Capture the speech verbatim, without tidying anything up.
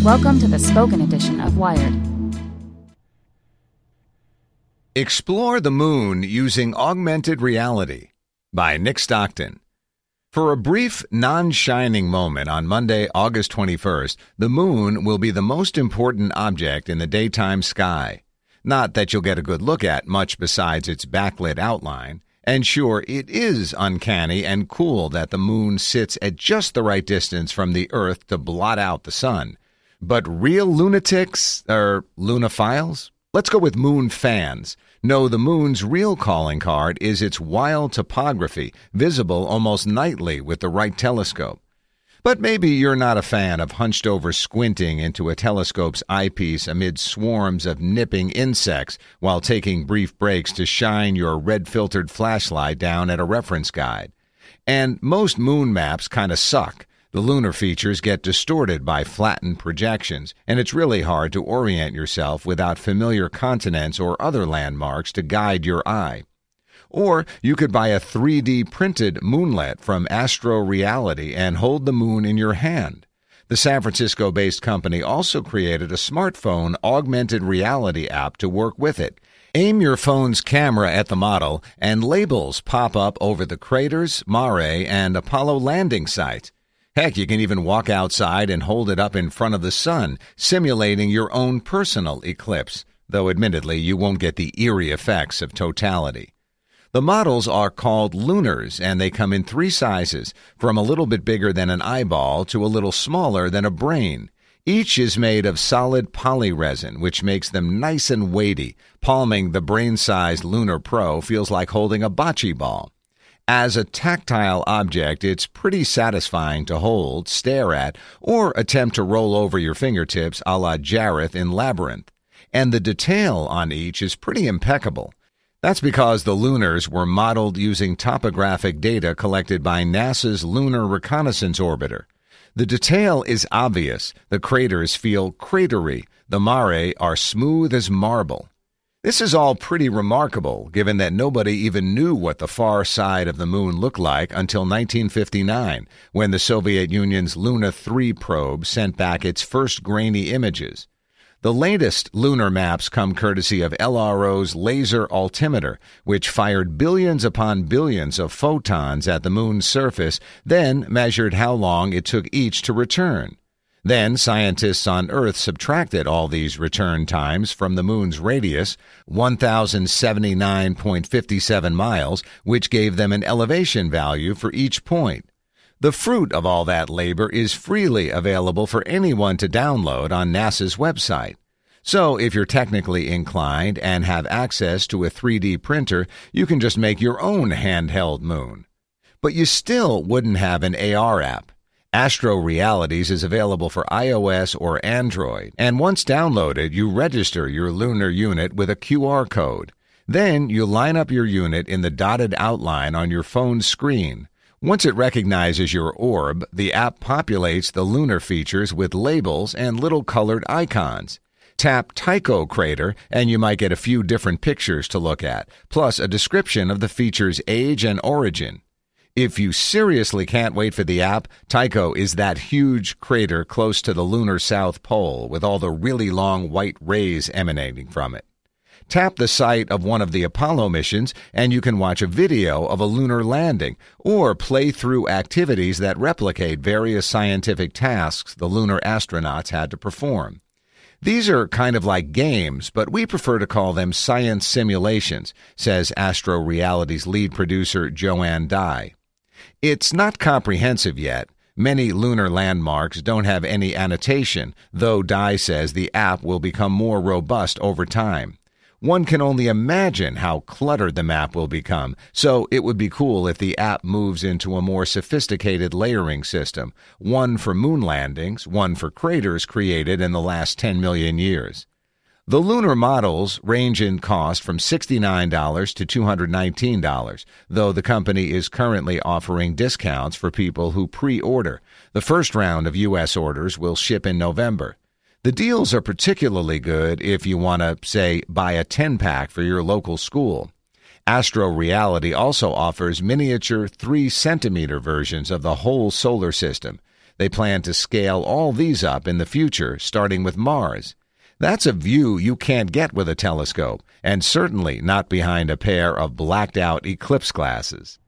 Welcome to the spoken edition of Wired. Explore the Moon Using Augmented Reality by Nick Stockton. For a brief, non-shining moment on Monday, August twenty-first, the moon will be the most important object in the daytime sky. Not that you'll get a good look at much besides its backlit outline. And sure, it is uncanny and cool that the moon sits at just the right distance from the Earth to blot out the sun. But real lunatics, or lunophiles? Let's go with moon fans. No, the moon's real calling card is its wild topography, visible almost nightly with the right telescope. But maybe you're not a fan of hunched-over squinting into a telescope's eyepiece amid swarms of nipping insects while taking brief breaks to shine your red-filtered flashlight down at a reference guide. And most moon maps kind of suck. The lunar features get distorted by flattened projections, and it's really hard to orient yourself without familiar continents or other landmarks to guide your eye. Or you could buy a three D printed moonlet from Astro Reality and hold the moon in your hand. The San Francisco-based company also created a smartphone augmented reality app to work with it. Aim your phone's camera at the model, and labels pop up over the craters, mare, and Apollo landing sites. Heck, you can even walk outside and hold it up in front of the sun, simulating your own personal eclipse, though admittedly you won't get the eerie effects of totality. The models are called lunars, and they come in three sizes, from a little bit bigger than an eyeball to a little smaller than a brain. Each is made of solid polyresin, which makes them nice and weighty. Palming the brain-sized Lunar Pro feels like holding a bocce ball. As a tactile object, it's pretty satisfying to hold, stare at, or attempt to roll over your fingertips a la Jareth in Labyrinth. And the detail on each is pretty impeccable. That's because the lunars were modeled using topographic data collected by NASA's Lunar Reconnaissance Orbiter. The detail is obvious. The craters feel cratery. The mare are smooth as marble. This is all pretty remarkable, given that nobody even knew what the far side of the moon looked like until nineteen fifty-nine, when the Soviet Union's Luna three probe sent back its first grainy images. The latest lunar maps come courtesy of L R O's laser altimeter, which fired billions upon billions of photons at the moon's surface, then measured how long it took each to return. Then scientists on Earth subtracted all these return times from the moon's radius, one thousand seventy-nine point five seven miles, which gave them an elevation value for each point. The fruit of all that labor is freely available for anyone to download on NASA's website. So if you're technically inclined and have access to a three D printer, you can just make your own handheld moon. But you still wouldn't have an A R app. Astro Realities is available for iOS or Android, and once downloaded, you register your lunar unit with a Q R code. Then you line up your unit in the dotted outline on your phone's screen. Once it recognizes your orb, the app populates the lunar features with labels and little colored icons. Tap Tycho Crater, and you might get a few different pictures to look at, plus a description of the feature's age and origin. If you seriously can't wait for the app, Tycho is that huge crater close to the lunar south pole with all the really long white rays emanating from it. Tap the site of one of the Apollo missions and you can watch a video of a lunar landing or play through activities that replicate various scientific tasks the lunar astronauts had to perform. These are kind of like games, but we prefer to call them science simulations, says Astro Reality's lead producer Joanne Dye. It's not comprehensive yet. Many lunar landmarks don't have any annotation, though Dye says the app will become more robust over time. One can only imagine how cluttered the map will become, so it would be cool if the app moves into a more sophisticated layering system, one for moon landings, one for craters created in the last ten million years. The lunar models range in cost from sixty-nine dollars to two hundred nineteen dollars, though the company is currently offering discounts for people who pre-order. The first round of U S orders will ship in November. The deals are particularly good if you want to, say, buy a ten-pack for your local school. Astro Reality also offers miniature three centimeter versions of the whole solar system. They plan to scale all these up in the future, starting with Mars. That's a view you can't get with a telescope, and certainly not behind a pair of blacked-out eclipse glasses.